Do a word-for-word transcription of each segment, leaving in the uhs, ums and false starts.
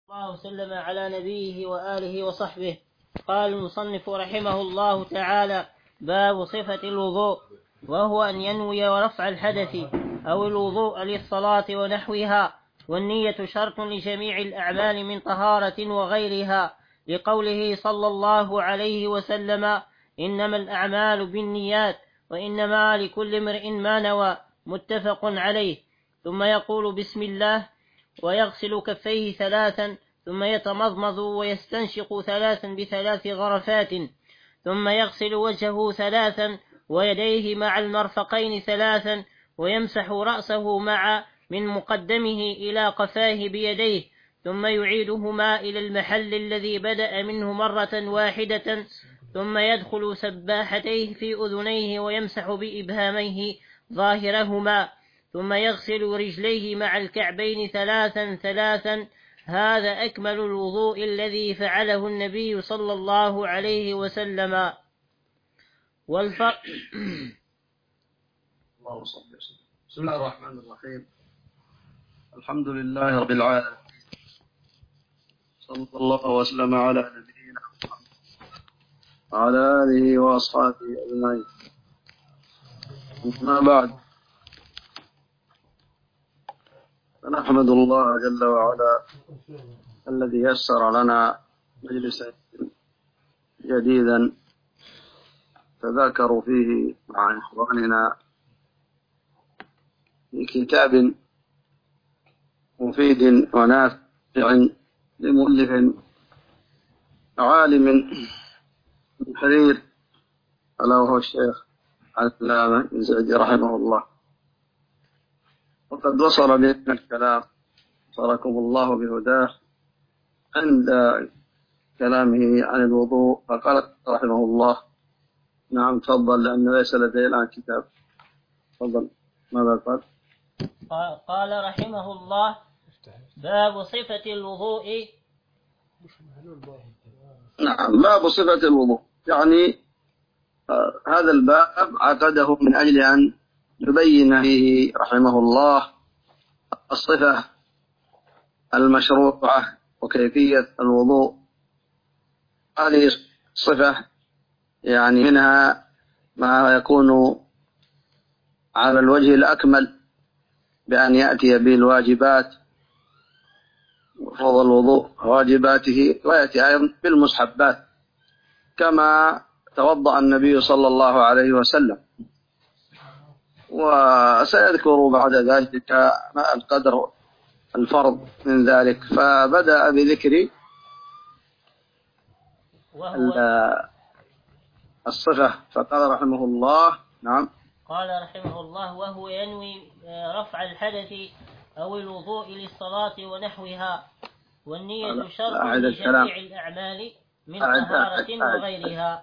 الله وسلم على نبيه وآله وصحبه. قال المصنف رحمه الله تعالى: باب صفة الوضوء، وهو أن ينوي رفع الحدث أو الوضوء للصلاة ونحوها، والنية شرط لجميع الأعمال من طهارة وغيرها، لقوله صلى الله عليه وسلم: إنما الأعمال بالنيات وإنما لكل امرئ ما نوى، متفق عليه. ثم يقول بسم الله ويغسل كفيه ثلاثا، ثم يتمضمض ويستنشق ثلاثا بثلاث غرفات، ثم يغسل وجهه ثلاثا ويديه مع المرفقين ثلاثا، ويمسح رأسه مع من مقدمه إلى قفاه بيديه، ثم يعيدهما إلى المحل الذي بدأ منه مرة واحدة، ثم يدخل سباحتيه في أذنيه ويمسح بإبهاميه ظاهرهما، ثم يغسل رجليه مع الكعبين ثلاثا ثلاثا. هذا أكمل الوضوء الذي فعله النبي صلى الله عليه وسلم. والفرق الله صل وسلم. بسم الله الرحمن الرحيم. الحمد لله رب العالمين، صلى الله وسلم على نبينا محمد وعلى آله وأصحابه أجمعين. أما بعد، فنحمد الله جل وعلا الذي يسر لنا مجلسا جديدا تذاكروا فيه مع إخواننا في كتاب مفيد ونافع لمؤلف عالم من حرير، ألا وهو الشيخ علامة الزعجي رحمه الله. وقد وصل بنا الكلام صاركم الله بهداه عند كلامه عن الوضوء، فقال رحمه الله: نعم تفضل، لأنه ليس لدي الآن كتاب. تفضل. ماذا قال؟ قال رحمه الله: باب صفة الوضوء. نعم، باب صفة الوضوء، يعني آه هذا الباب عقده من أجل أن يبين فيه رحمه الله الصفة المشروعة وكيفية الوضوء. هذه الصفة يعني منها ما يكون على الوجه الأكمل بأن يأتي بالواجبات وفضل الوضوء واجباته، ويأتي أيضا بالمستحبات كما توضأ النبي صلى الله عليه وسلم. وسيذكر بعد ذلك ما القدر الفرض من ذلك. فبدأ بذكر الصفة، فقال رحمه الله: نعم. قال رحمه الله: وهو ينوي رفع الحدث أو الوضوء للصلاة ونحوها، والنية شرط لجميع الأعمال من طهارة وغيرها.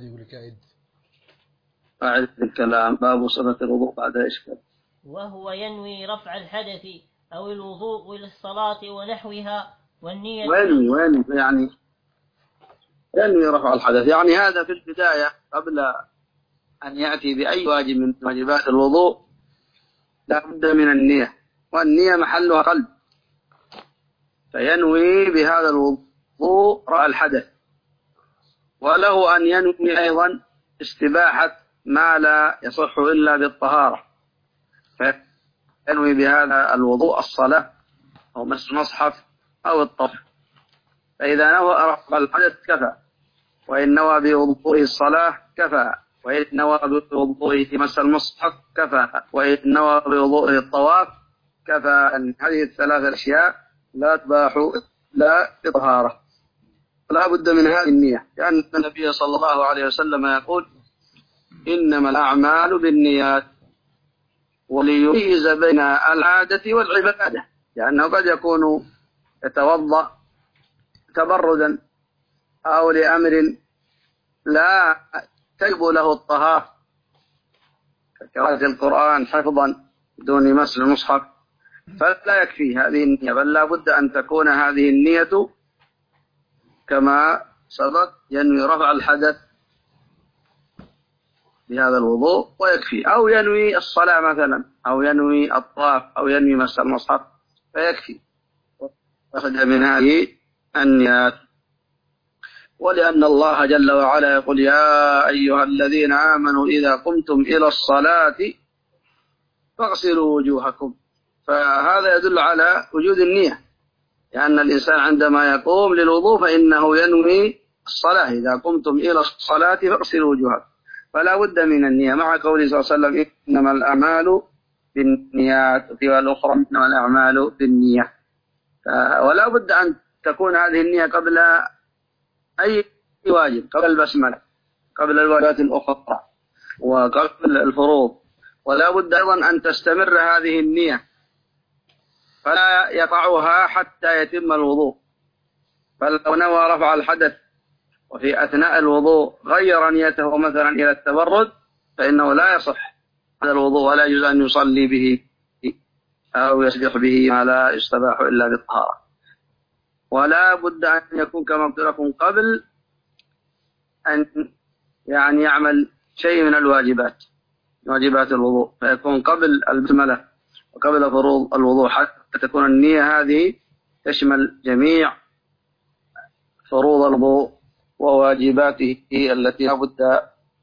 أعد الكلام. باب صفة الوضوء بعد إشكال. وهو ينوي رفع الحدث أو الوضوء للصلاة ونحوها، والنية وينوي وينوي يعني ينوي رفع الحدث، يعني هذا في البداية قبل أن يأتي بأي واجب من واجبات الوضوء لا بد من النية، والنية محلها قلب، فينوي بهذا الوضوء رفع الحدث. وله أن ينوي أيضا استباحة ما لا يصح إلا بالطهارة، فينوي بهذا الوضوء الصلاة أو مس المصحف أو الطهر. فإذا نوى رفع الحدث كفى، وإن نوى بوضوءه الصلاة كفى، وإن نوى بوضوءه مس المصحف كفى، وإن نوى بوضوءه الطواف كفى. أن هذه الثلاث أشياء لا تباح لا بطهارة، لا بد من هذه النية، لأن النبي صلى الله عليه وسلم يقول: إنما الأعمال بالنيات. وليميز بين العادة والعبادة، لأنه قد يكون يتوضأ تبردا أو لأمر لا تجب له الطهارة كقراءة القرآن حفظا دون مس المصحف، فلا يكفي هذه النية، بل لا بد أن تكون هذه النية كما سبق: ينوي رفع الحدث بهذا الوضوء ويكفي، أو ينوي الصلاة مثلا، أو ينوي الطواف، أو ينوي مس المصحف فيكفي. أخذ من هذه النيات. ولأن الله جل وعلا يقول يا أيها الذين آمنوا إذا قمتم إلى الصلاة فاغسلوا وجوهكم، فهذا يدل على وجود النية، لأن الإنسان عندما يقوم للوضوء فإنه ينوي الصلاة. إذا قمتم إلى الصلاة فاغسلوا وجوهكم، فلا بد من النية، مع قوله صلى الله عليه وسلم إنما الأعمال بالنيات، وفي الأخرى إنما الأعمال بالنية. ولا بد أن تكون هذه النية قبل أي واجب، قبل البسملة، قبل الواجبات الأخرى، وقبل الفروض. ولا بد أيضا أن تستمر هذه النية، فلا يقعها حتى يتم الوضوء. فلو نوى رفع الحدث وفي أثناء الوضوء غير نيته مثلا إلى التبرد فإنه لا يصح هذا الوضوء، ولا يجوز أن يصلي به أو يسبح به ما لا يستباح إلا بالطهارة. ولا بد أن يكون كما قلت لكم قبل أن يعني يعمل شيء من الواجبات، واجبات الوضوء، فيكون قبل البسملة وقبل فروض الوضوء، حتى تكون النية هذه تشمل جميع فروض الوضوء وواجباته التي لا بد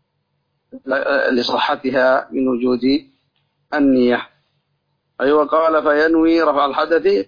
لصحتها من وجود النية. أيوة قال فينوي رفع الحدث.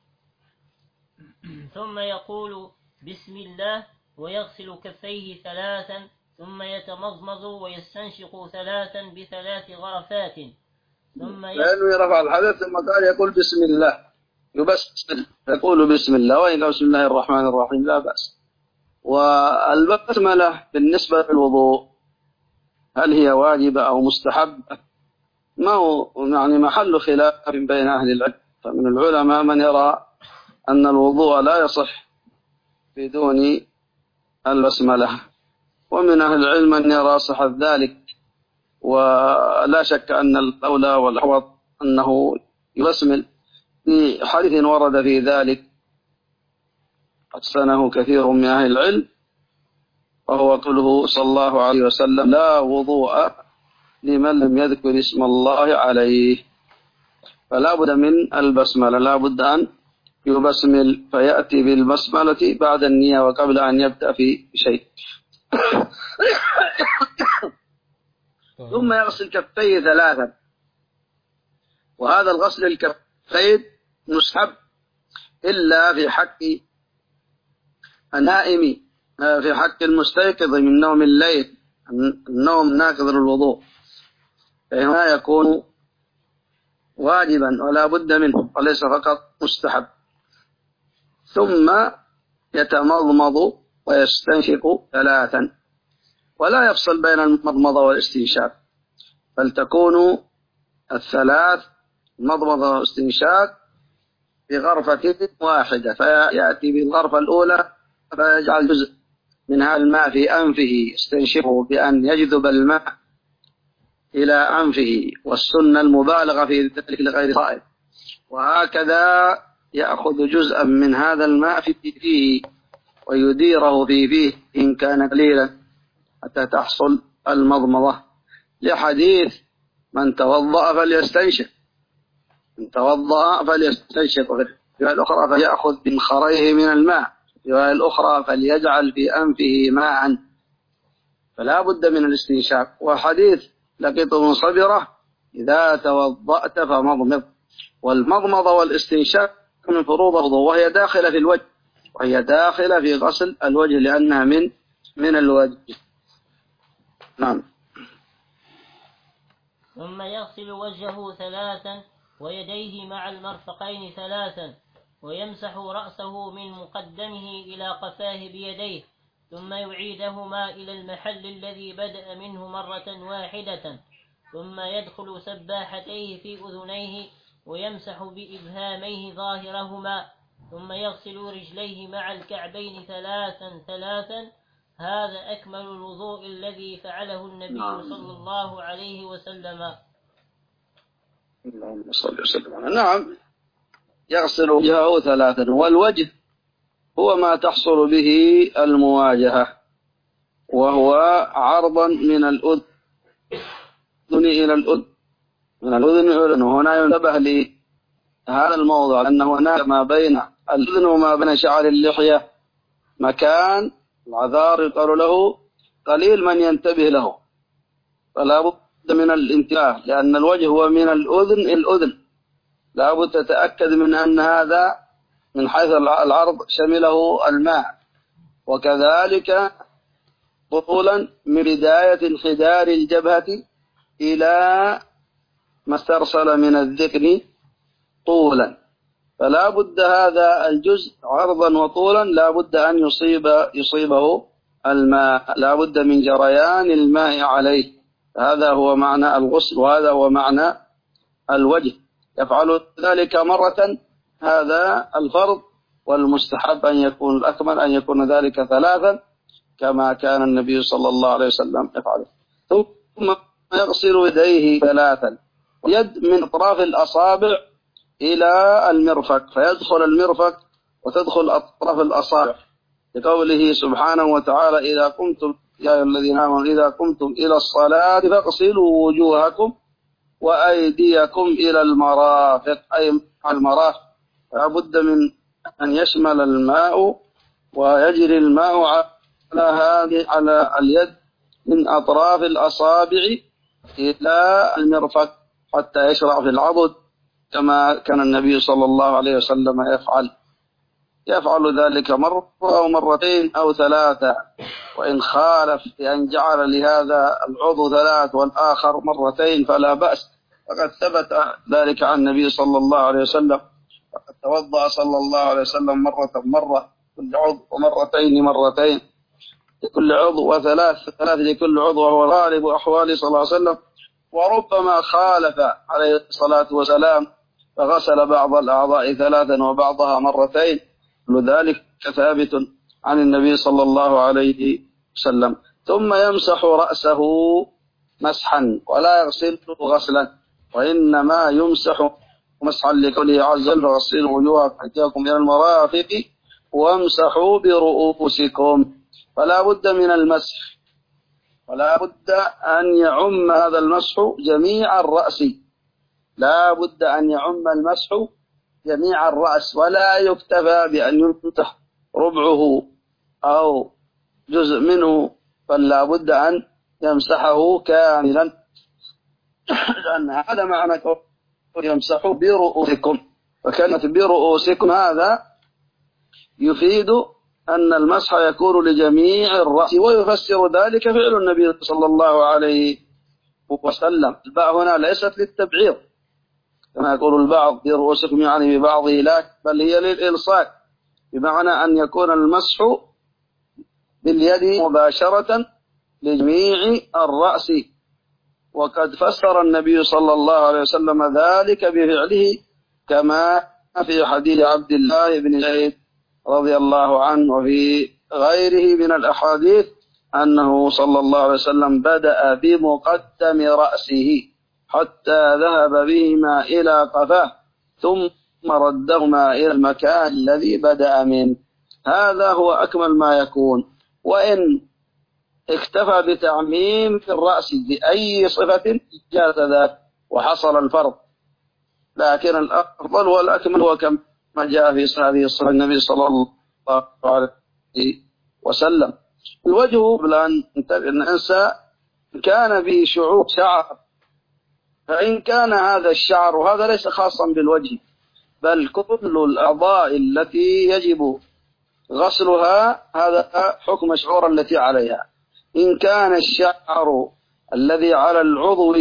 ثم يقول بسم الله ويغسل كفيه ثلاثا، ثم يتمضمض ويستنشق ثلاثا بثلاث غرفات، ثم ينوي رفع الحدث، ثم قال يقول بسم الله، يبسمل، يقول بسم الله، وإن بسم الله الرحمن الرحيم لا بأس. والبسملة بالنسبة للوضوء هل هي واجبة أو مستحبة؟ ما هو يعني محل خلاف بين أهل العلم، فمن العلماء من يرى أن الوضوء لا يصح بدون البسملة، ومن أهل العلم من يرى صحة ذلك. ولا شك أن الأولى والأحوط أنه يبسمل، في حديث ورد في ذلك حسنه كثير من أهل العلم، وهو قوله صلى الله عليه وسلم لا وضوء لمن لم يذكر اسم الله عليه. فلا بد من البسملة، لا بد أن يبسمل، فيأتي بالبسملة بعد النية وقبل أن يبدأ في شيء. ثم يغسل كفيه ثلاثا، وهذا الغسل الكفين مستحب إلا في حق النائم، في حق المستيقظ من نوم الليل، النوم ناقض للوضوء، فهنا يكون واجبا ولا بد منه وليس فقط مستحب. ثم يتمضمض ويستنشق ثلاثا، ولا يفصل بين المضمضة والاستنشاق، بل تكون الثلاث مضمضة واستنشاق بغرفة واحدة، فيأتي بالغرفة الأولى فيجعل جزء من هذا الماء في أنفه، يستنشقه بأن يجذب الماء إلى أنفه، والسنة المبالغة في ذلك لغير صائم. وهكذا يأخذ جزءا من هذا الماء في فيه ويديره في فيه إن كان قليلا حتى تحصل المضمضة، لحديث من توضأ فليستنشق، من توضأ فليستنشق. وفي الرواية الأخرى فيأخذ من خريه من الماء، في الرواية الأخرى فليجعل في أنفه ماء، فلا بد من الاستنشاق. وحديث لقيط بن صبرة إذا توضأت فمضمض، والمضمضة والاستنشاق من فروض الوضوء، وهي داخلة في الوجه، وهي داخلة في غسل الوجه لأنها من من الوجه. نعم. ثم يغسل وجهه ثلاثا ويديه مع المرفقين ثلاثا، ويمسح رأسه من مقدمه إلى قفاه بيديه، ثم يعيدهما إلى المحل الذي بدأ منه مرة واحدة، ثم يدخل سباحتيه في أذنيه ويمسح بإبهاميه ظاهرهما، ثم يغسل رجليه مع الكعبين ثلاثا ثلاثا. هذا أكمل الوضوء الذي فعله النبي صلى الله عليه وسلم. اللهم صل وسلم. نعم، يغسل وجهه ثلاثا، والوجه هو ما تحصل به المواجهة، وهو عرضا من الأذن إلى الأذن، من الأذن إلى الأذن. هنا ينتبه هذا الموضع، أن هناك ما بين الأذن وما بين شعر اللحية مكان العذار يقال له قليل من ينتبه له، فلا بد من الانتباه، لأن الوجه هو من الأذن إلى الأذن، لا بد تتأكد من أن هذا من حيث العرض شمله الماء. وكذلك طولا من بداية انحدار الجبهة إلى ما استرسل من الذقن طولا، فلا بد هذا الجزء عرضا وطولا لا بد أن يصيب يصيبه الماء، لا بد من جريان الماء عليه. هذا هو معنى الغسل، وهذا هو معنى الوجه. يفعل ذلك مرة، هذا الفرض، والمستحب أن يكون الأكمل أن يكون ذلك ثلاثا كما كان النبي صلى الله عليه وسلم يفعله. ثم يغسل يديه ثلاثا، يد من أطراف الأصابع إلى المرفق، فيدخل المرفق وتدخل أطراف الأصابع، لقوله سبحانه وتعالى: إذا قمتم يا أيها الذين آمنوا إذا قمتم إلى الصلاة فاغسلوا وجوهكم وأيديكم إلى المرافق، أي المرافق. لابد من أن يشمل الماء ويجري الماء على هذه على اليد من أطراف الأصابع إلى المرفق حتى يشرع في العضد، كما كان النبي صلى الله عليه وسلم يفعل يفعل ذلك مرة أو مرتين أو ثلاثة. وإن خالف بأن جعل لهذا العضو ثلاث والآخر مرتين فلا بأس، فقد ثبت ذلك عن النبي صلى الله عليه وسلم، فقد توضأ صلى الله عليه وسلم مرة مرة كل عضو، ومرتين مرتين لكل عضو، وثلاث ثلاث لكل عضو، وهو غالب أحواله صلى الله عليه وسلم. وربما خالف عليه الصلاة والسلام فغسل بعض الأعضاء ثلاثا وبعضها مرتين، لذلك ثابت عن النبي صلى الله عليه وسلم. ثم يمسح رأسه مسحا ولا يغسل غسلا، وإنما يمسح مسحا لقوله عز وجل: فغسلوا وجوهكم وأيديكم إلى المرافق وامسحوا برؤوسكم. فلا بد من المسح، ولا بد أن يعم هذا المسح جميع الرأس، لا بد أن يعم المسح جميع الرأس، ولا يكتفى بأن يمسح ربعه أو جزء منه، بل لا بد أن يمسحه كاملا، لأن هذا معنى يمسحوا برؤوسكم. فكلمة برؤوسكم هذا يفيد أن المسح يكون لجميع الرأس، ويفسر ذلك فعل النبي صلى الله عليه وسلم. الباء هنا ليست للتبعيض كما يقول البعض برؤوسكم يعني ببعضه، لا، بل هي للإلصاق، بمعنى أن يكون المسح باليد مباشرة لجميع الرأس. وقد فسر النبي صلى الله عليه وسلم ذلك بفعله، كما في حديث عبد الله بن زيد رضي الله عنه وفي غيره من الأحاديث أنه صلى الله عليه وسلم بدأ بمقدم رأسه حتى ذهب بهما إلى قفاه، ثم ردهما إلى المكان الذي بدأ منه. هذا هو أكمل ما يكون. وإن اكتفى بتعميم الرأس بأي صفة جاز ذلك وحصل الفرض، لكن الأفضل والأكمل هو كما جاء في هذه الصفة النبي صلى الله عليه وسلم. الوجه قبل أن ننسى كان به شعور شعر، فإن كان هذا الشعر، وهذا ليس خاصا بالوجه بل كل الأعضاء التي يجب غسلها، هذا حكم الشعور التي عليها. إن كان الشعر الذي على العضو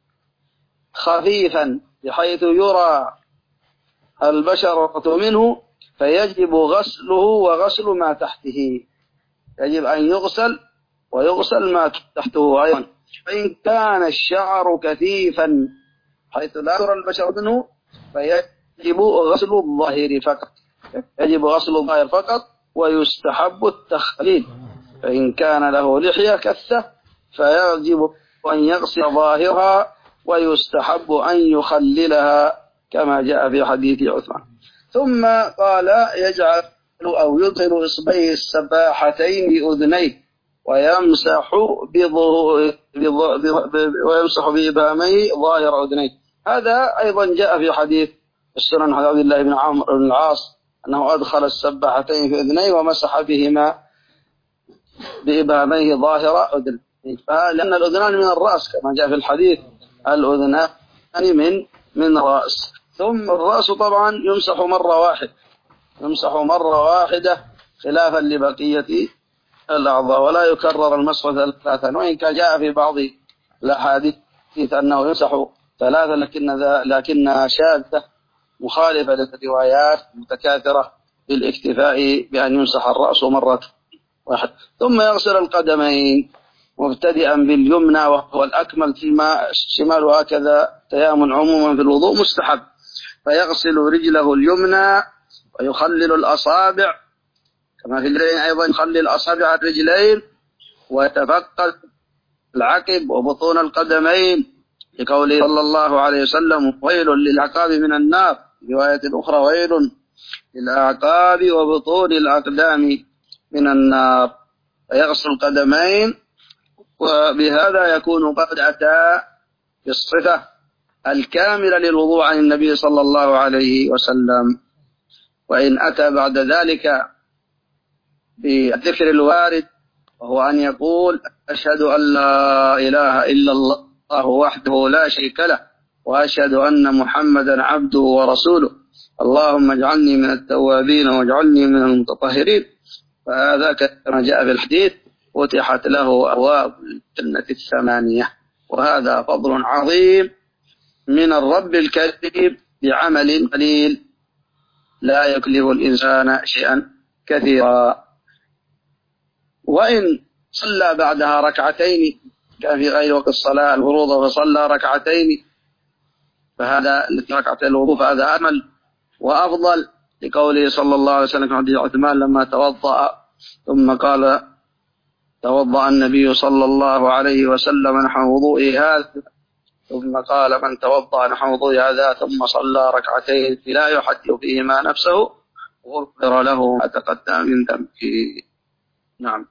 خفيفا بحيث يرى البشرة منه فيجب غسله وغسل ما تحته، يجب أن يغسل ويغسل ما تحته أيضا. فإن كان الشعر كثيفا حيث لا يرى البشرة منه فيجب غسل الظاهر فقط، يجب غسل الظاهر فقط، ويستحب التخليل. فإن كان له لحية كثة فيجب أن يغسل ظاهرها، ويستحب أن يخللها كما جاء في حديث عثمان. ثم قال: يجعل أو يدخل إصبعيه السباحتين بأذنيه ويمسح ويمسح بإبهاميه ظاهر أذنيه. هذا أيضا جاء في حديث السنن عن عبد الله بن عمرو بن العاص أنه أدخل السباحتين في أذنيه ومسح بهما بإبهاميه ظاهر أذنه، لأن الأذنان من الرأس كما جاء في الحديث، الأذنان من من الرأس. ثم الرأس طبعا يمسح مرة واحدة، يمسح مرة واحدة خلافا لبقية الأعضاء، ولا يكرر المسح ثلاثا، وإن كان جاء في بعض الأحاديث أنه يمسح ثلاثا لكن لكنها شاذة مخالفة للروايات المتكاثرة بالاكتفاء بأن يمسح الرأس مرة واحدة. ثم يغسل القدمين مبتدئا باليمنى وهو الأكمل، ثم الشمال، وهكذا تيامن عموما في الوضوء مستحب. فيغسل رجله اليمنى ويخلل الأصابع كما في الرجلين أيضا، يخلل أصابع الرجلين ويتفقد العقب وبطون القدمين لقوله صلى الله عليه وسلم ويل للعقاب من النار، رواية أخرى ويل للأعقاب وبطون الأقدام من النار. فيغسل القدمين، وبهذا يكون قد أتى بالصفة الكاملة للوضوء عن النبي صلى الله عليه وسلم. وإن أتى بعد ذلك بالذكر الوارد وهو أن يقول أشهد أن لا إله إلا الله وحده لا شريك له وأشهد أن محمدا عبده ورسوله اللهم اجعلني من التوابين واجعلني من المتطهرين، فهذا كما جاء في الحديث فتحت له أبواب الجنة الثمانية. وهذا فضل عظيم من الرب الكريم بعمل قليل لا يكلف الإنسان شيئا كثيرا. وإن صلى بعدها ركعتين كان في غير وقت الصلاة الفروض فصلى ركعتين، فهذا ركعتين الوضوء فهذا أمل وأفضل، لقوله صلى الله عليه وسلم في حديث عثمان لما توضأ ثم قال توضأ النبي صلى الله عليه وسلم نحو وضوئه هذا، ثم قال من توضأ نحو وضوئه هذا ثم صلى ركعتين لا يحدث فيهما نفسه غفر له ما تقدم من ذنبه. نعم.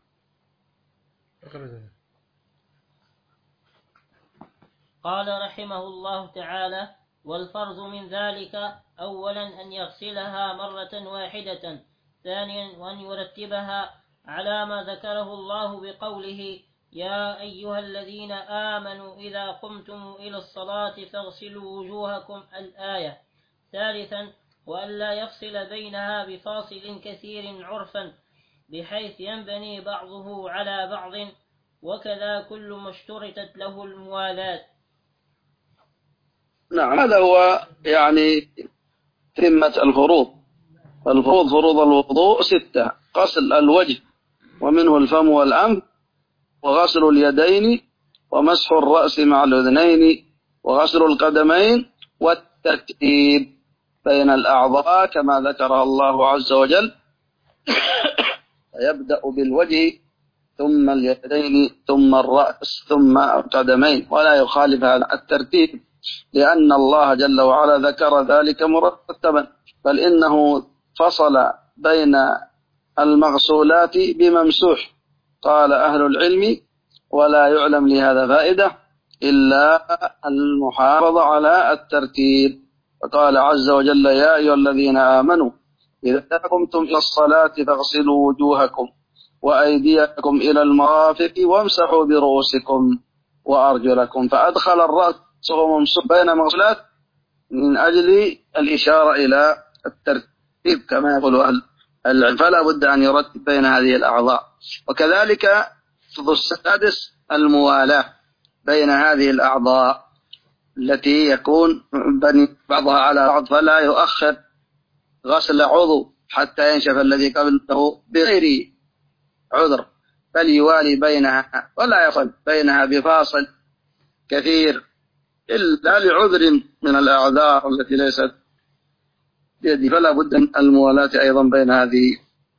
قال رحمه الله تعالى: والفرض من ذلك أولا أن يغسلها مرة واحدة، ثانيا وأن يرتبها على ما ذكره الله بقوله يا أيها الذين آمنوا إذا قمتم إلى الصلاة فاغسلوا وجوهكم الآية، ثالثا وأن لا يفصل بينها بفاصل كثير عرفا بحيث ينبني بعضه على بعض، وكذا كل ما اشترطت له الموالاة. نعم، هذا هو يعني ثمة الفروض. الفروض فروض الوضوء ستة: غسل الوجه ومنه الفم والأنف، وغسل اليدين، ومسح الرأس مع الأذنين، وغسل القدمين، والترتيب بين الأعضاء كما ذكرها الله عز وجل. يبدأ بالوجه ثم اليدين ثم الرأس ثم القدمين، ولا يخالف هذا الترتيب لأن الله جل وعلا ذكر ذلك مرتبا، بل إنه فصل بين المغسولات بممسوح. قال أهل العلم ولا يعلم لهذا فائدة إلا المحافظة على الترتيب. فقال عز وجل يا أيها الذين آمنوا إذا قمتم إلى الصلاة فاغسلوا وجوهكم وأيديكم إلى المرافق وامسحوا برؤوسكم وأرجلكم، فأدخل الرأس وهو ممسوح بين مغسولات من أجل الإشارة إلى الترتيب كما يقول أهل العلم، فلا بد أن يرتب بين هذه الأعضاء. وكذلك الفرض السادس الموالاة بين هذه الأعضاء التي يكون بني بعضها على بعض، فلا يؤخر غسل عضو حتى ينشف الذي قبله بغير عذر، بل يوالي بينها ولا يصل بينها بفاصل كثير إلا لعذر من الأعذار التي ليست بيده، فلا بد من الموالاة أيضا بين هذه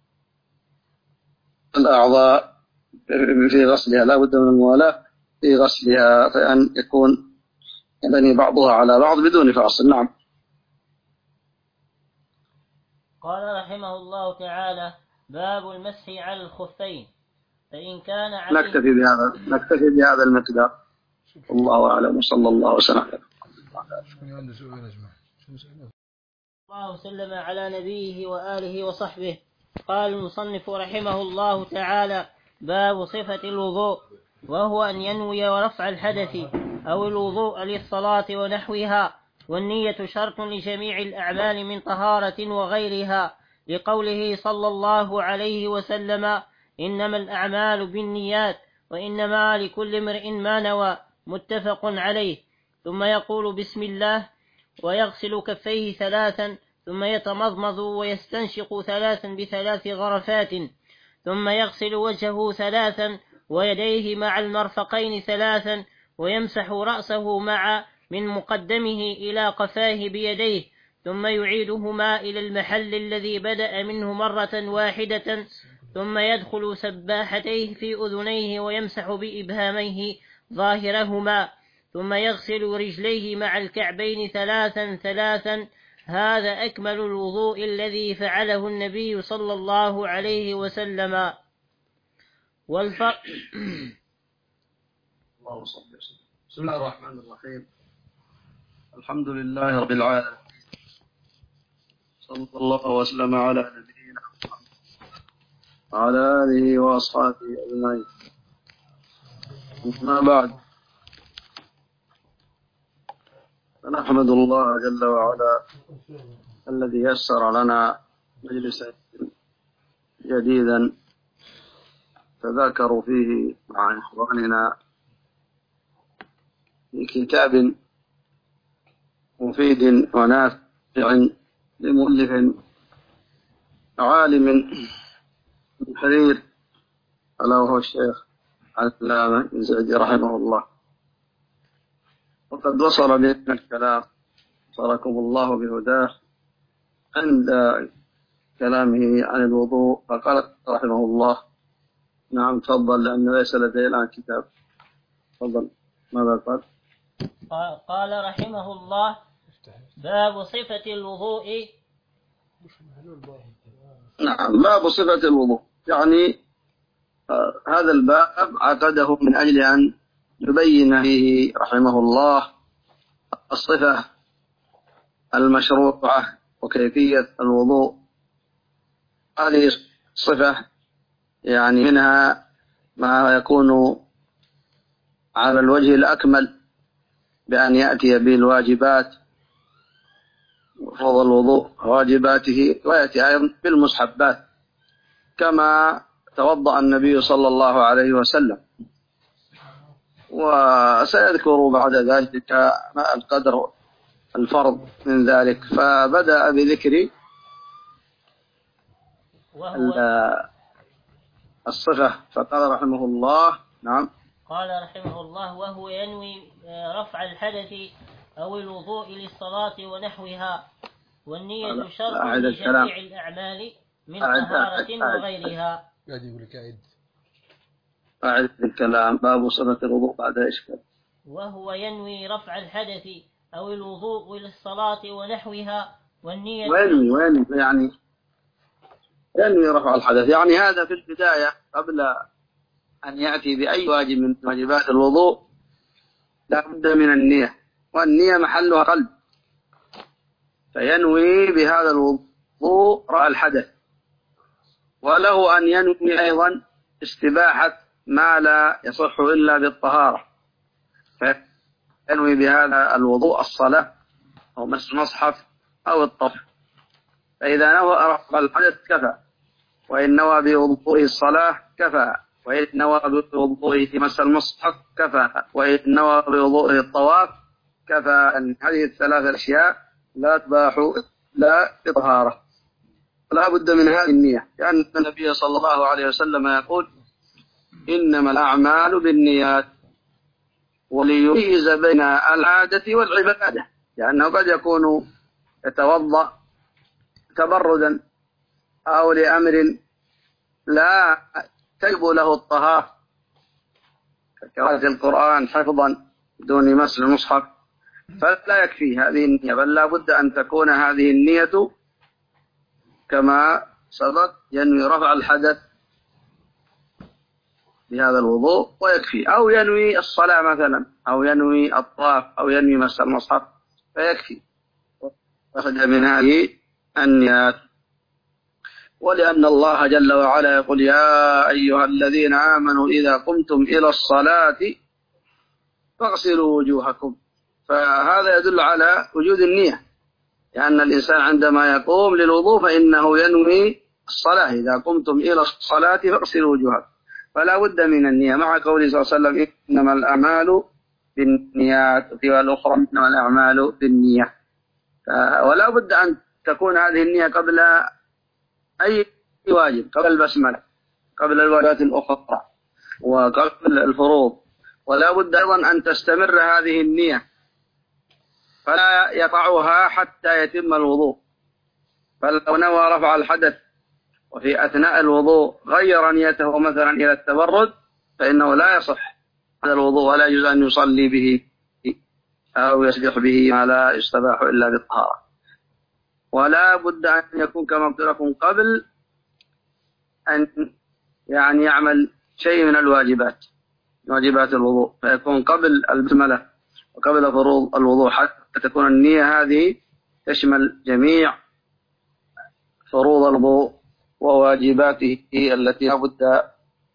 الأعضاء في غسلها، لا بد من الموالاة في غسلها، فأن يكون يبني بعضها على بعض بدون فاصل. نعم. قال رحمه الله تعالى: باب المسح على الخفين، فإن كان عليه. نكتفي بهذا نكتفي بهذا المقدار، الله أعلم، وصلى الله وسلم. الله وسلم على نبيه وآله وصحبه. قال المصنف رحمه الله تعالى: باب صفة الوضوء، وهو أن ينوي رفع الحدث أو الوضوء للصلاة ونحوها، والنية شرط لجميع الأعمال من طهارة وغيرها، لقوله صلى الله عليه وسلم: إنما الأعمال بالنيات وإنما لكل امرئ ما نوى، متفق عليه. ثم يقول بسم الله ويغسل كفيه ثلاثا، ثم يتمضمض ويستنشق ثلاثا بثلاث غرفات، ثم يغسل وجهه ثلاثا ويديه مع المرفقين ثلاثا، ويمسح رأسه مع من مقدمه إلى قفاه بيديه، ثم يعيدهما إلى المحل الذي بدأ منه مرة واحدة، ثم يدخل سباحتيه في أذنيه ويمسح بإبهاميه ظاهرهما، ثم يغسل رجليه مع الكعبين ثلاثا ثلاثا. هذا أكمل الوضوء الذي فعله النبي صلى الله عليه وسلم. والفرق الله صل وسلم. بسم الله الرحمن الرحيم. الحمد لله رب العالمين، صلى الله وسلم على نبينا محمد وعلى آله وأصحابه أجمعين. أما بعد، فنحمد الله جل وعلا الذي يسر لنا مجلسا جديدا تذاكروا فيه مع إخواننا في كتاب مفيد ونافع لمؤلف عالم حرير، ألا وهو الشيخ علامة بن زيد رحمه الله. وقد وصل بنا الكلام صلكم الله بهداه عند كلامه عن الوضوء، فقال رحمه الله: نعم تفضل، لأن ليس لدي الآن كتاب. تفضل، ماذا قال؟ قال رحمه الله: باب صفة الوضوء. نعم، باب صفة الوضوء، يعني آه هذا الباب عقده من أجل أن يبين فيه رحمه الله الصفة المشروعة وكيفية الوضوء. هذه الصفة يعني منها ما يكون على الوجه الأكمل بأن يأتي بالواجبات وفضل الوضوء واجباته، ويأتي أيضا بالمستحبات كما توضأ النبي صلى الله عليه وسلم. وسيذكر بعد ذلك ما القدر الفرض من ذلك. فبدأ بذكر الصفة، فقال رحمه الله: نعم. قال رحمه الله: وهو ينوي رفع الحدث أو الوضوء للصلاة ونحوها، والنية شرط لجميع الأعمال من طهارة وغيرها. أعد الكلام. باب صفة الوضوء بعد إشكال. وهو ينوي رفع الحدث أو الوضوء للصلاة ونحوها، والنية وينوي وينوي يعني ينوي رفع الحدث، يعني هذا في البداية قبل أن يأتي بأي واجب من واجبات الوضوء لا بد من النية، والنية محلها قلب، فينوي بهذا الوضوء رفع الحدث. وله أن ينوي أيضا استباحة ما لا يصح إلا بالطهارة، فينوي بهذا الوضوء الصلاة أو مس المصحف أو الطهر. فإذا نوى رفع الحدث كفى، وإن نوى بوضوءه الصلاة كفى، وإن نوى بوضوءه مس المصحف كفى، وإن نوى بوضوءه الطواف كفى. أن هذه الثلاث الأشياء لا تباح لا بطهارة، لا بد من هذه النية، لأن النبي صلى الله عليه وسلم يقول: إنما الأعمال بالنيات، وليميز بين العادة والعبادة، لأنه قد يكون يتوضأ تبردا أو لأمر لا تجب له الطهارة كقراءة القرآن حفظا دون مس المصحف، فلا يكفي هذه النية، بل لا بد أن تكون هذه النية كما سبق: ينوي رفع الحدث بهذا الوضوء ويكفي، أو ينوي الصلاة مثلا، أو ينوي الطواف، أو ينوي مس المصحف فيكفي. أخذ من هذه النيات. ولأن الله جل وعلا يقول يا أيها الذين آمنوا إذا قمتم إلى الصلاة فاغسلوا وجوهكم، فهذا يدل على وجود النية، لأن الإنسان عندما يقوم للوضوء فإنه ينوي الصلاة. إذا قمتم إلى الصلاة فاغسلوا وجوهكم، فلا بد من النية، مع قوله صلى الله عليه وسلم إنما الأعمال بالنيات، وفي الأخرى إنما الأعمال بالنية. ولا بد أن تكون هذه النية قبل أي واجب، قبل البسملة، قبل الواجبات الأخرى، وقبل الفروض. ولا بد أيضا أن تستمر هذه النية، فلا يقعها حتى يتم الوضوء. فلو نوى رفع الحدث وفي أثناء الوضوء غير نيته مثلا إلى التبرد فإنه لا يصح هذا الوضوء، ولا يجوز أن يصلي به أو يسبح به ما لا يستباح إلا بالطهارة. ولا بد أن يكون كما قلت لكم قبل أن يعني يعمل شيء من الواجبات، واجبات الوضوء، فيكون قبل البسملة وقبل فروض الوضوء، حتى تكون النية هذه تشمل جميع فروض الوضوء وواجباته التي لا بد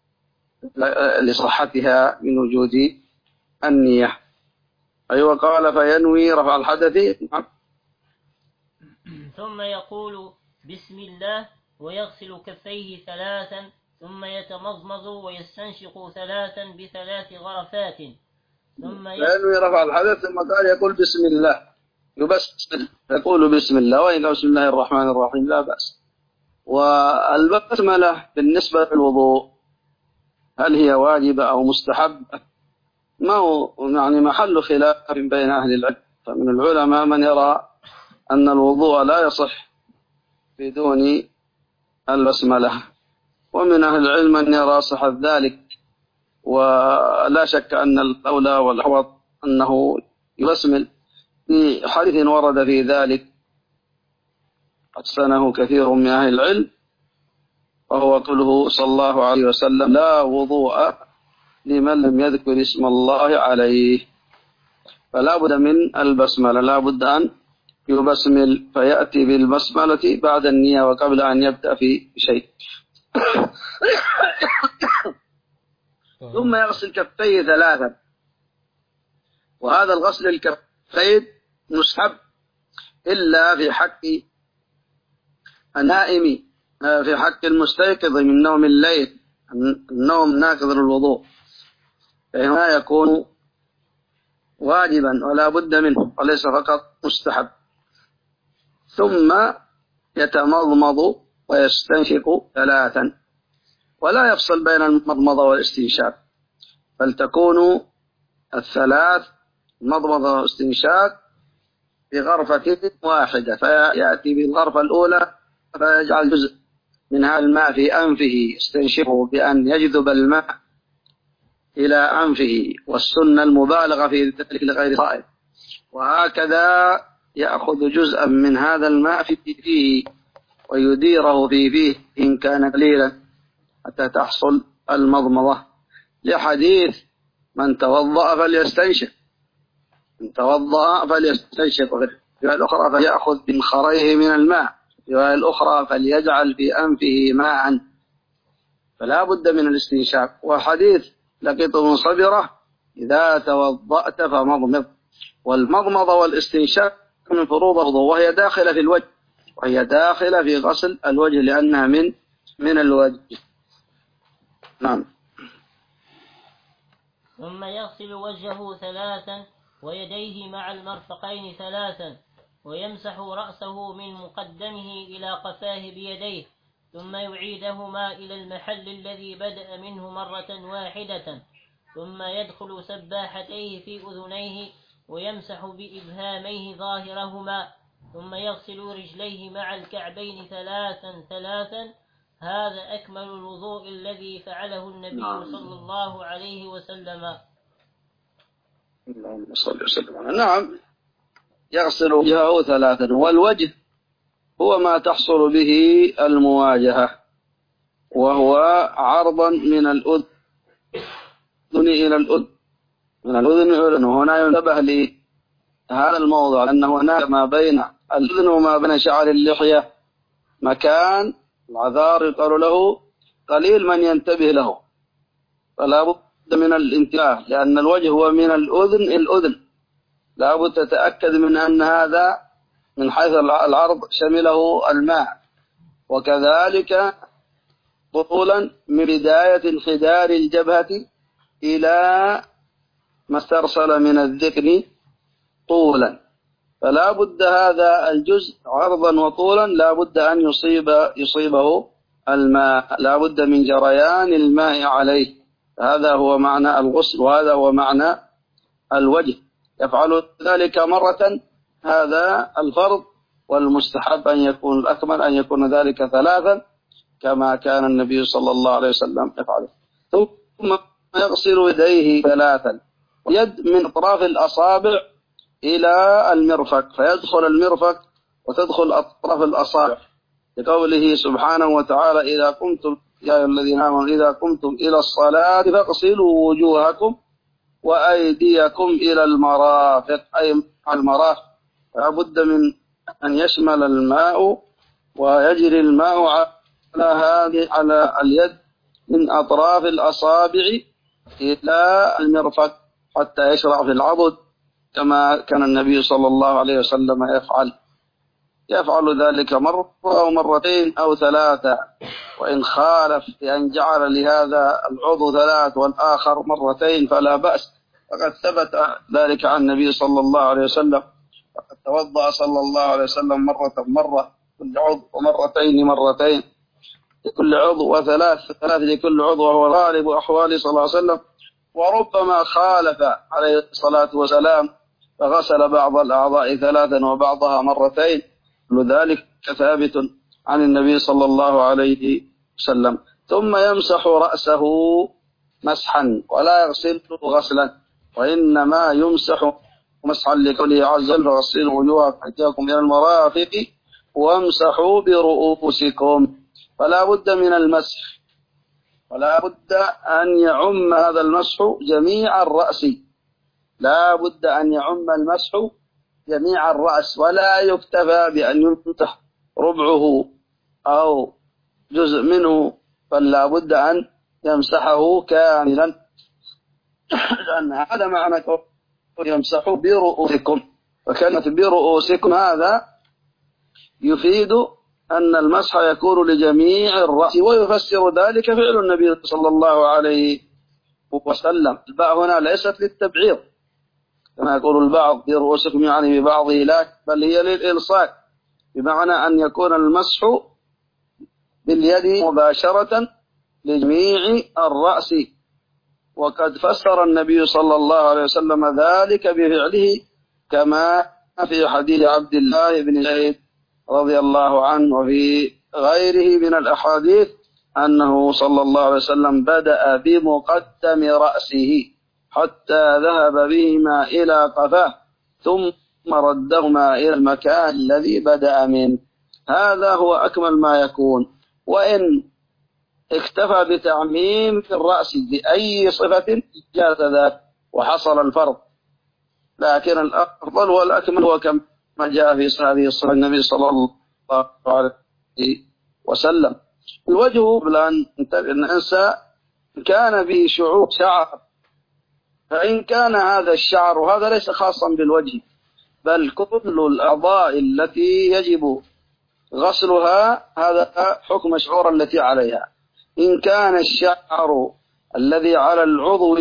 لصحتها من وجود النية. أيوة قال فينوي رفع الحدث. ثم يقول بسم الله ويغسل كفيه ثلاثا، ثم يتمضمض ويستنشق ثلاثا بثلاث غرفات، ثم ينوي رفع الحدث، ثم قال يقول بسم الله، يبسم يقول بسم الله، وإن بسم الله الرحمن الرحيم لا بأس. والبسملة بالنسبة للوضوء هل هي واجبة أو مستحبة؟ ما هو يعني محل خلاف بين أهل العلم، فمن العلماء من يرى أن الوضوء لا يصح بدون البسملة، ومن أهل العلم من يرى صحة ذلك. ولا شك أن الأولى والأحوط أنه يبسمل، في حديث ورد في ذلك حسنه كثير من أهل العلم، وهو قوله صلى الله عليه وسلم لا وضوء لمن لم يذكر اسم الله عليه. فلا بد من البسملة، لا بد أن يبسمل، فيأتي بالبسملة بعد النية وقبل أن يبدأ في شيء. ثم يغسل كفيه ثلاثا، وهذا الغسل الكفين مستحب إلا في حق النائم، في حق المستيقظ من نوم الليل، النوم ناقض للوضوء، فإنه يكون واجبا ولا بد منه وليس فقط مستحب. ثم يتمضمض ويستنشق ثلاثا، ولا يفصل بين المضمضة والاستنشاق، بل تكون الثلاث مضمضة واستنشاق بغرفة واحدة، فيأتي بالغرفة الأولى فيجعل جزء من هذا الماء في أنفه، يستنشقه بأن يجذب الماء إلى أنفه، والسنة المبالغة في ذلك لغير صائم. وهكذا يأخذ جزءا من هذا الماء في فيه ويديره في فيه إن كان قليلا حتى تحصل المضمضة، لحديث من توضأ فليستنشق، من توضأ فليستنشق. وفي الرواية الأخرى فيأخذ بمنخريه من الماء، في الرواية الأخرى فليجعل في أنفه ماء، فلا بد من الاستنشاق. وحديث لقيط بن صبرة إذا توضأت فمضمض، والمضمضة والاستنشاق من فروض الوضوء، وهي داخلة في الوجه، وهي داخلة في غسل الوجه لأنها من من الوجه. نعم. ثم يغسل وجهه ثلاثا ويديه مع المرفقين ثلاثا، ويمسح رأسه من مقدمه إلى قفاه بيديه، ثم يعيدهما إلى المحل الذي بدأ منه مرة واحدة، ثم يدخل سباحتيه في أذنيه ويمسح بإبهاميه ظاهرهما، ثم يغسل رجليه مع الكعبين ثلاثا ثلاثا. هذا أكمل الوضوء الذي فعله النبي صلى الله عليه وسلم. اللهم صل وسلم. نعم، يغسل وجهه ثلاثا، والوجه هو ما تحصل به المواجهة، وهو عرضا من الأذن إلى الأذن، من الأذن إلى الأذن. وهنا ينتبه لهذا الموضوع، أنه هناك ما بين الأذن وما بين شعر اللحية مكان العذار يقال له قليل من ينتبه له، فلا بد من الانتباه، لأن الوجه هو من الأذن إلى الأذن، لا بد تتأكد من أن هذا من حيث العرض شمله الماء. وكذلك طولا من بداية انحدار الجبهة إلى ما استرسل من الذقن طولا، فلا بد هذا الجزء عرضا وطولا لا بد أن يصيب يصيبه الماء، لا بد من جريان الماء عليه. هذا هو معنى الغسل، وهذا هو معنى الوجه. يفعل ذلك مرة، هذا الفرض، والمستحب أن يكون الأكمل أن يكون ذلك ثلاثا كما كان النبي صلى الله عليه وسلم يفعله. ثم يغسل يديه ثلاثا، يد من أطراف الأصابع إلى المرفق، فيدخل المرفق وتدخل أطراف الأصابع، لقوله سبحانه وتعالى: إذا قمتم يا أيها الذين آمنوا إذا قمتم إلى الصلاة فاغسلوا وجوهكم وأيديكم إلى المرافق، أي المرافق. فلا بد من أن يشمل الماء ويجري الماء على هذه على اليد من أطراف الأصابع إلى المرفق حتى يشرع في العضد، كما كان النبي صلى الله عليه وسلم يفعل يفعل ذلك مرة أو مرتين أو ثلاثة. وإن خالف بأن جعل لهذا العضو ثلاث والآخر مرتين فلا بأس، فقد ثبت ذلك عن النبي صلى الله عليه وسلم، فقد توضأ صلى الله عليه وسلم مرة مرة كل عضو، ومرتين مرتين لكل عضو، وثلاث ثلاث لكل عضو، وهو غالب أحواله صلى الله عليه وسلم. وربما خالف عليه الصلاة والسلام فغسل بعض الأعضاء ثلاثا وبعضها مرتين، لذلك ثابت عن النبي صلى الله عليه وسلم. ثم يمسح رأسه مسحا ولا يغسله غسلا، وإنما يمسح مسحا لقوله عز وجل: فغسلوا وجوهكم وأيديكم إلى المرافق وامسحوا برؤوسكم. فلا بد من المسح، ولا بد أن يعم هذا المسح جميع الرأس، لا بد أن يعم المسح جميع الرأس، ولا يكتفى بأن يمسح ربعه أو جزء منه، فلا بد أن يمسحه كاملا، لأن هذا معنى يمسحوا برؤوسكم. وكلمة برؤوسكم هذا يفيد أن المسح يكون لجميع الرأس، ويفسر ذلك فعل النبي صلى الله عليه وسلم. الباء هنا ليست للتبعيض كما يقول البعض برؤوسكم يعني ببعضه، لا، بل هي للإلصاق، بمعنى أن يكون المسح باليد مباشرة لجميع الرأس. وقد فسر النبي صلى الله عليه وسلم ذلك بفعله، كما في حديث عبد الله بن زيد رضي الله عنه وفي غيره من الأحاديث أنه صلى الله عليه وسلم بدأ بمقدم رأسه حتى ذهب بهما إلى قفاه ثم ردهما إلى المكان الذي بدأ منه. هذا هو أكمل ما يكون. وإن اكتفى بتعميم الرأس بأي صفة جاز ذلك وحصل الفرض، لكن الأفضل والأكمل هو كما جاء في هذه الصفة النبي صلى الله عليه وسلم. الوجه قبل أن ننسى كان به شعور شعر، فإن كان هذا الشعر، وهذا ليس خاصا بالوجه بل كل الأعضاء التي يجب غسلها، هذا حكم شعور التي عليها. إن كان الشعر الذي على العضو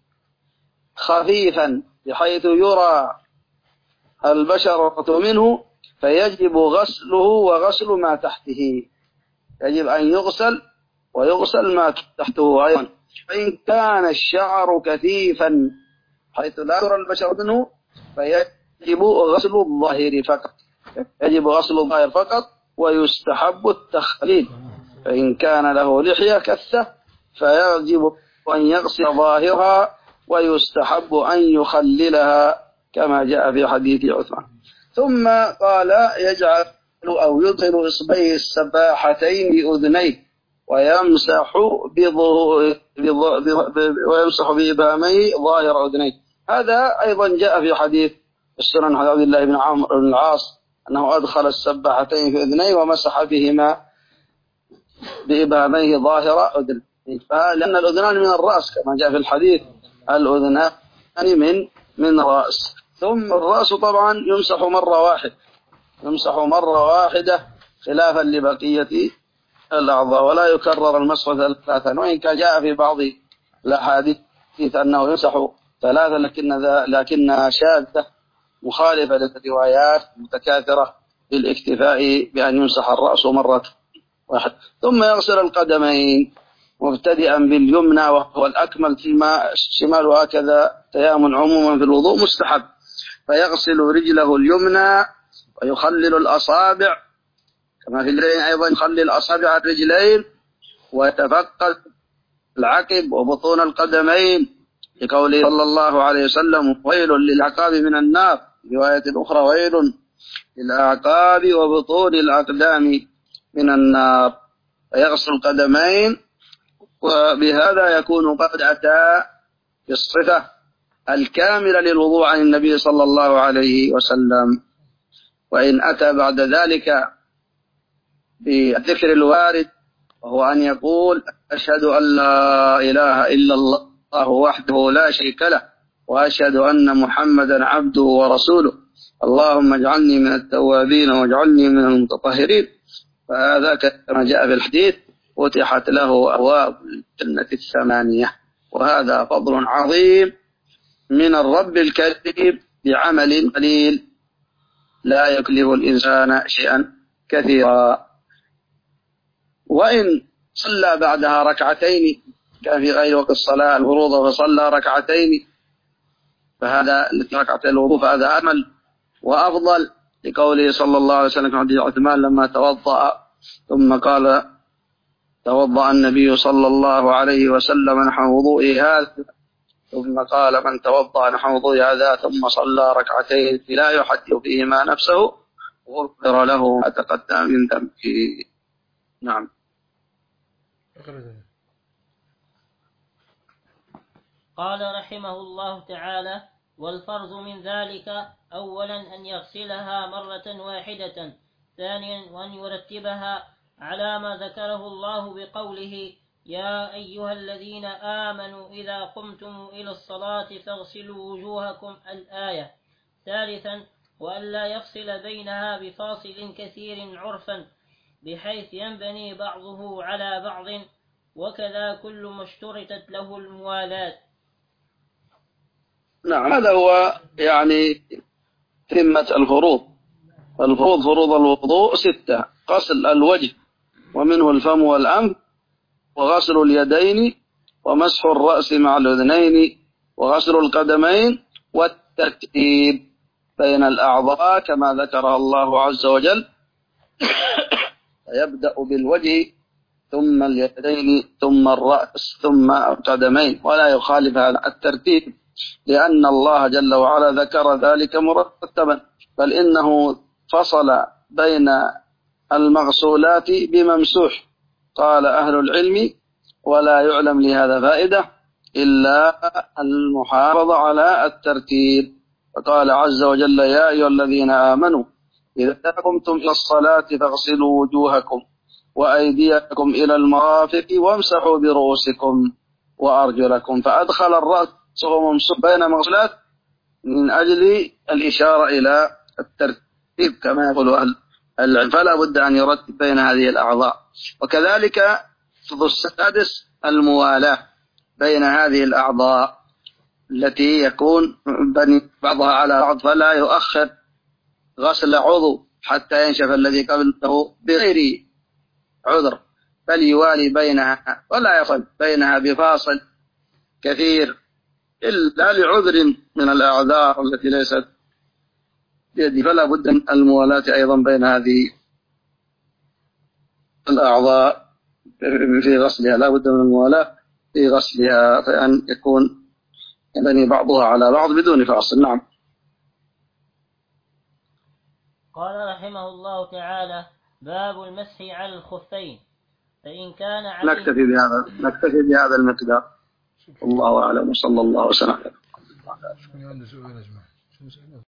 خفيفا بحيث يرى البشرة منه فيجب غسله وغسل ما تحته، يجب أن يغسل ويغسل ما تحته أيضا. فإن كان الشعر كثيفا حيث لا يرى البشرة منه فيجب غسل الظاهر فقط، يجب غسل الظاهر فقط، ويستحب التخليل. فإن كان له لحية كثة فيجب أن يغسل ظاهرها، ويستحب أن يخللها كما جاء في حديث عثمان. ثم قال: يجعل أو يدخل إصبعيه السباحتين بأذنيه ويمسح ويمسح بإبهاميه ظاهر أذنيه. هذا أيضا جاء في حديث السنن عن عبد الله بن عمرو بن العاص أنه أدخل السباحتين في أذنيه ومسح بهما بإبهاميه ظاهر أذنيه، لأن الأذنان من الرأس كما جاء في الحديث، الأذنان من من الرأس. ثم الرأس طبعا يمسح مرة واحدة، يمسح مرة واحدة خلافا لبقية الأعضاء، ولا يكرر المسح ثلاثا، وإن كان جاء في بعض الأحاديث أنه يمسح ثلاثا لكن لكنها شاذة مخالفة للروايات المتكاثرة بالاكتفاء بأن يمسح الرأس مرة واحدة. ثم يغسل القدمين مبتدئا باليمنى وهو الأكمل، فيما الشمال هكذا تيامن عموما في الوضوء مستحب، فيغسل رجله اليمنى ويخلل الأصابع كما في الرجلين أيضا، يخلل أصابع الرجلين ويتفقد العقب وبطون القدمين لقوله صلى الله عليه وسلم ويل للعقاب من النار، رواية أخرى ويل للأعقاب وبطون الأقدام من النار. فيغسل القدمين، وبهذا يكون قد أتى بالصفة الكاملة للوضوء عن النبي صلى الله عليه وسلم. وإن أتى بعد ذلك بالذكر الوارد وهو أن يقول أشهد أن لا إله إلا الله وحده لا شريك له وأشهد أن محمدا عبده ورسوله اللهم اجعلني من التوابين واجعلني من المتطهرين، فهذا كما جاء في الحديث فتحت له أبواب الجنة الثمانية. وهذا فضل عظيم من الرب الكريم بعمل قليل لا يكلف الإنسان شيئا كثيرا. وإن صلى بعدها ركعتين، كان في غير وقت الصلاة الفروض فصلى ركعتين، فهذا ركعتين الوضوء فهذا أمل وأفضل، لقوله صلى الله عليه وسلم في حديث عثمان لما توضأ ثم قال توضأ النبي صلى الله عليه وسلم نحو وضوئه هذا، ثم قال من توضأ نحو وضوئه هذا ثم صلى ركعتين لا يحدث فيهما نفسه غفر له ما تقدم من ذنبه. نعم. قال رحمه الله تعالى: والفرض من ذلك أولا أن يغسلها مرة واحدة، ثانيا وأن يرتبها على ما ذكره الله بقوله يا أيها الذين آمنوا إذا قمتم إلى الصلاة فاغسلوا وجوهكم الآية، ثالثا وأن لا يفصل بينها بفاصل كثير عرفا بحيث ينبني بعضه على بعض، وكذا كل ما اشترطت له الموالاة. نعم، هذا هو يعني تمة الفروض. الفروض فروض الوضوء ستة: غسل الوجه ومنه الفم والأنف، وغسل اليدين، ومسح الرأس مع الأذنين، وغسل القدمين، والترتيب بين الأعضاء كما ذكرها الله عز وجل، يبدأ بالوجه ثم اليدين ثم الرأس ثم القدمين، ولا يخالف هذا الترتيب لأن الله جل وعلا ذكر ذلك مرتبا، بل إنه فصل بين المغسولات بممسوح. قال أهل العلم ولا يعلم لهذا فائدة إلا المحافظة على الترتيب، فقال عز وجل يا أيها الذين آمنوا إذا قمتم إلى الصلاة فاغسلوا وجوهكم وأيديكم إلى المرافق وامسحوا برؤوسكم وأرجلكم، فأدخل الرأس وهو ممسوح بين مغسولات من أجل الإشارة إلى الترتيب كما يقول أهل العلم، فلا بد أن يرتب بين هذه الأعضاء. وكذلك الفرض السادس الموالاة بين هذه الأعضاء التي يكون بني بعضها على بعض، فلا يؤخر غسل عضو حتى ينشف الذي قبله بغير عذر، بل يوالي بينها ولا يفصل بينها بفاصل كثير إلا لعذر من الأعذار التي ليست بيده، فلا بد من الموالاة أيضا بين هذه الأعضاء في غسلها، لا بد من الموالاة في غسلها، فأن يكون ينبني بعضها على بعض بدون فاصل. نعم. قال رحمه الله تعالى: باب المسح على الخفين، فإن كان عليه. نكتفي بهذا نكتفي بهذا المقدار، الله أعلم، وصلى الله وسلم.